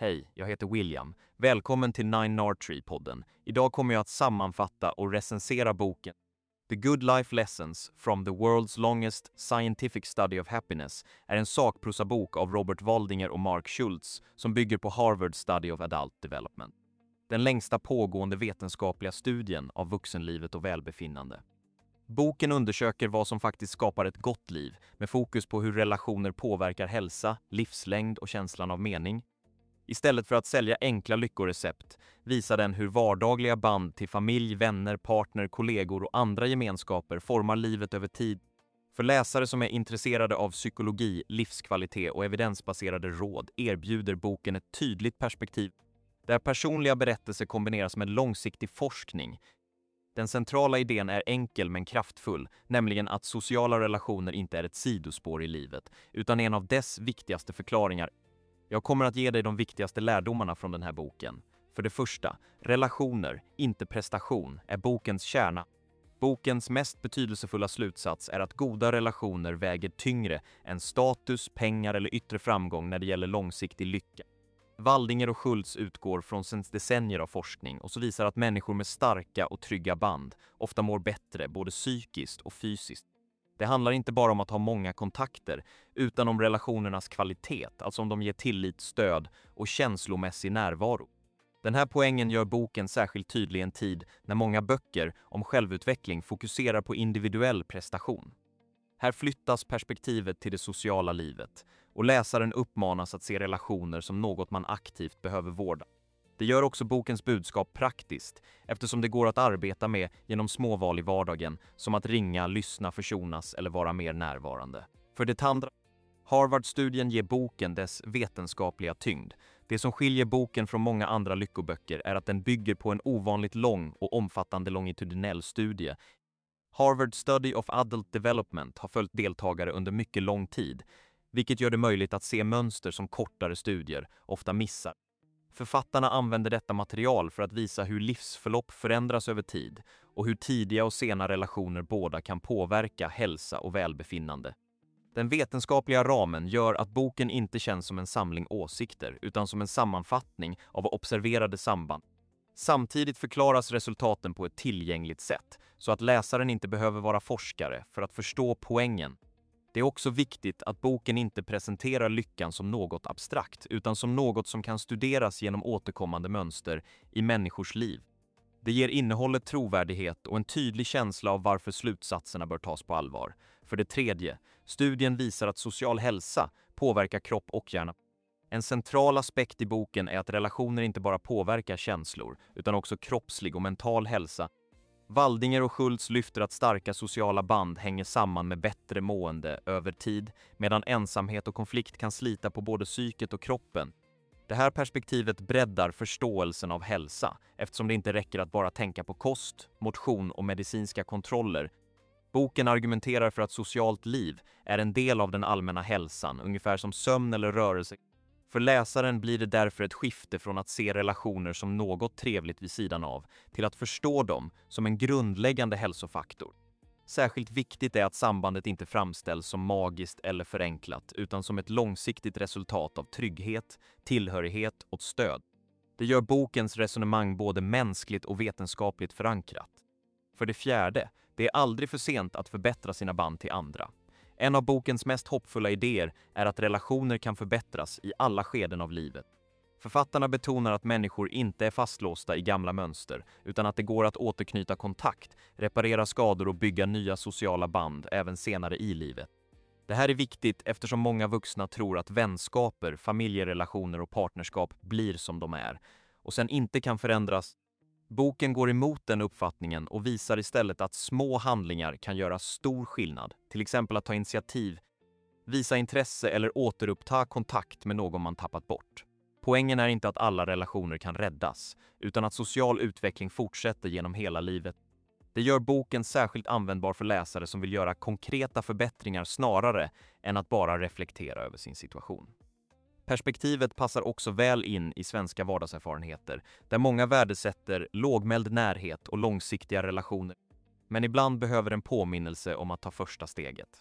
Hej, jag heter William. Välkommen till Nine Tree-podden. Idag kommer jag att sammanfatta och recensera boken The Good Life Lessons from the World's Longest Scientific Study of Happiness är en sakprosabok av Robert Waldinger och Mark Schultz som bygger på Harvard Study of Adult Development. Den längsta pågående vetenskapliga studien av vuxenlivet och välbefinnande. Boken undersöker vad som faktiskt skapar ett gott liv med fokus på hur relationer påverkar hälsa, livslängd och känslan av mening. Istället för att sälja enkla lyckorecept visar den hur vardagliga band till familj, vänner, partner, kollegor och andra gemenskaper formar livet över tid. För läsare som är intresserade av psykologi, livskvalitet och evidensbaserade råd erbjuder boken ett tydligt perspektiv där personliga berättelser kombineras med långsiktig forskning. Den centrala idén är enkel men kraftfull, nämligen att sociala relationer inte är ett sidospår i livet, utan en av dess viktigaste förklaringar. Jag kommer att ge dig de viktigaste lärdomarna från den här boken. För det första, relationer, inte prestation, är bokens kärna. Bokens mest betydelsefulla slutsats är att goda relationer väger tyngre än status, pengar eller yttre framgång när det gäller långsiktig lycka. Waldinger och Schultz utgår från sedan decennier av forskning och så visar att människor med starka och trygga band ofta mår bättre både psykiskt och fysiskt. Det handlar inte bara om att ha många kontakter utan om relationernas kvalitet, alltså om de ger tillit, stöd och känslomässig närvaro. Den här poängen gör boken särskilt tydlig i en tid när många böcker om självutveckling fokuserar på individuell prestation. Här flyttas perspektivet till det sociala livet och läsaren uppmanas att se relationer som något man aktivt behöver vårda. Det gör också bokens budskap praktiskt eftersom det går att arbeta med genom småval i vardagen som att ringa, lyssna, försonas eller vara mer närvarande. För det andra, Harvard-studien ger boken dess vetenskapliga tyngd. Det som skiljer boken från många andra lyckoböcker är att den bygger på en ovanligt lång och omfattande longitudinell studie. Harvard Study of Adult Development har följt deltagare under mycket lång tid, vilket gör det möjligt att se mönster som kortare studier ofta missar. Författarna använder detta material för att visa hur livsförlopp förändras över tid och hur tidiga och sena relationer båda kan påverka hälsa och välbefinnande. Den vetenskapliga ramen gör att boken inte känns som en samling åsikter utan som en sammanfattning av observerade samband. Samtidigt förklaras resultaten på ett tillgängligt sätt så att läsaren inte behöver vara forskare för att förstå poängen. Det är också viktigt att boken inte presenterar lyckan som något abstrakt utan som något som kan studeras genom återkommande mönster i människors liv. Det ger innehållet trovärdighet och en tydlig känsla av varför slutsatserna bör tas på allvar. För det tredje, studien visar att social hälsa påverkar kropp och hjärna. En central aspekt i boken är att relationer inte bara påverkar känslor utan också kroppslig och mental hälsa. Waldinger och Schultz lyfter att starka sociala band hänger samman med bättre mående över tid, medan ensamhet och konflikt kan slita på både psyket och kroppen. Det här perspektivet breddar förståelsen av hälsa, eftersom det inte räcker att bara tänka på kost, motion och medicinska kontroller. Boken argumenterar för att socialt liv är en del av den allmänna hälsan, ungefär som sömn eller rörelse. För läsaren blir det därför ett skifte från att se relationer som något trevligt vid sidan av till att förstå dem som en grundläggande hälsofaktor. Särskilt viktigt är att sambandet inte framställs som magiskt eller förenklat utan som ett långsiktigt resultat av trygghet, tillhörighet och stöd. Det gör bokens resonemang både mänskligt och vetenskapligt förankrat. För det fjärde, det är aldrig för sent att förbättra sina band till andra. En av bokens mest hoppfulla idéer är att relationer kan förbättras i alla skeden av livet. Författarna betonar att människor inte är fastlåsta i gamla mönster utan att det går att återknyta kontakt, reparera skador och bygga nya sociala band även senare i livet. Det här är viktigt eftersom många vuxna tror att vänskaper, familjerelationer och partnerskap blir som de är och sen inte kan förändras. Boken går emot den uppfattningen och visar istället att små handlingar kan göra stor skillnad, till exempel att ta initiativ, visa intresse eller återuppta kontakt med någon man tappat bort. Poängen är inte att alla relationer kan räddas, utan att social utveckling fortsätter genom hela livet. Det gör boken särskilt användbar för läsare som vill göra konkreta förbättringar snarare än att bara reflektera över sin situation. Perspektivet passar också väl in i svenska vardagserfarenheter, där många värdesätter lågmäld närhet och långsiktiga relationer. Men ibland behöver en påminnelse om att ta första steget.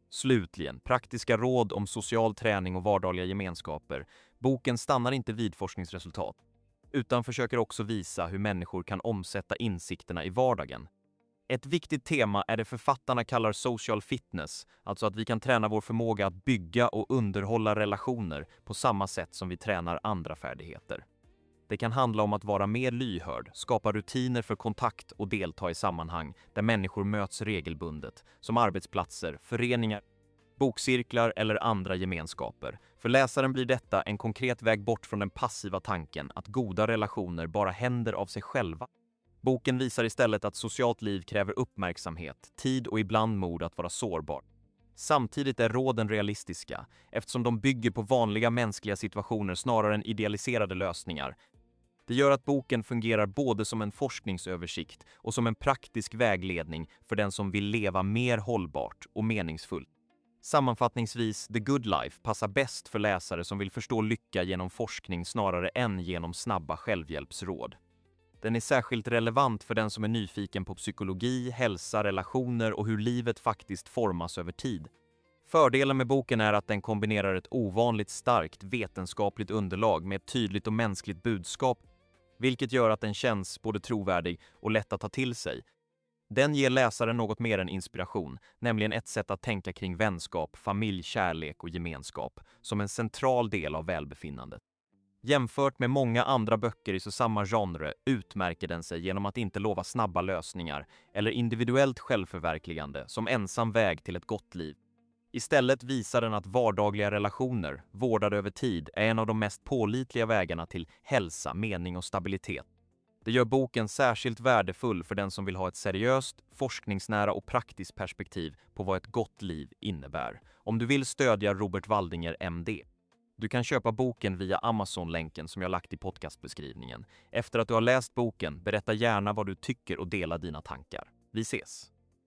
Slutligen, praktiska råd om social träning och vardagliga gemenskaper. Boken stannar inte vid forskningsresultat, utan försöker också visa hur människor kan omsätta insikterna i vardagen. Ett viktigt tema är det författarna kallar social fitness, alltså att vi kan träna vår förmåga att bygga och underhålla relationer på samma sätt som vi tränar andra färdigheter. Det kan handla om att vara mer lyhörd, skapa rutiner för kontakt och delta i sammanhang där människor möts regelbundet, som arbetsplatser, föreningar, bokcirklar eller andra gemenskaper. För läsaren blir detta en konkret väg bort från den passiva tanken att goda relationer bara händer av sig själva. Boken visar istället att socialt liv kräver uppmärksamhet, tid och ibland mod att vara sårbar. Samtidigt är råden realistiska, eftersom de bygger på vanliga mänskliga situationer snarare än idealiserade lösningar. Det gör att boken fungerar både som en forskningsöversikt och som en praktisk vägledning för den som vill leva mer hållbart och meningsfullt. Sammanfattningsvis, The Good Life passar bäst för läsare som vill förstå lycka genom forskning snarare än genom snabba självhjälpsråd. Den är särskilt relevant för den som är nyfiken på psykologi, hälsa, relationer och hur livet faktiskt formas över tid. Fördelen med boken är att den kombinerar ett ovanligt starkt vetenskapligt underlag med ett tydligt och mänskligt budskap, vilket gör att den känns både trovärdig och lätt att ta till sig. Den ger läsaren något mer än inspiration, nämligen ett sätt att tänka kring vänskap, familj, kärlek och gemenskap som en central del av välbefinnandet. Jämfört med många andra böcker i så samma genre utmärker den sig genom att inte lova snabba lösningar eller individuellt självförverkligande som ensam väg till ett gott liv. Istället visar den att vardagliga relationer, vårdade över tid, är en av de mest pålitliga vägarna till hälsa, mening och stabilitet. Det gör boken särskilt värdefull för den som vill ha ett seriöst, forskningsnära och praktiskt perspektiv på vad ett gott liv innebär. Om du vill stödja Robert Waldinger, MD. Du kan köpa boken via Amazon-länken som jag lagt i podcastbeskrivningen. Efter att du har läst boken, berätta gärna vad du tycker och dela dina tankar. Vi ses!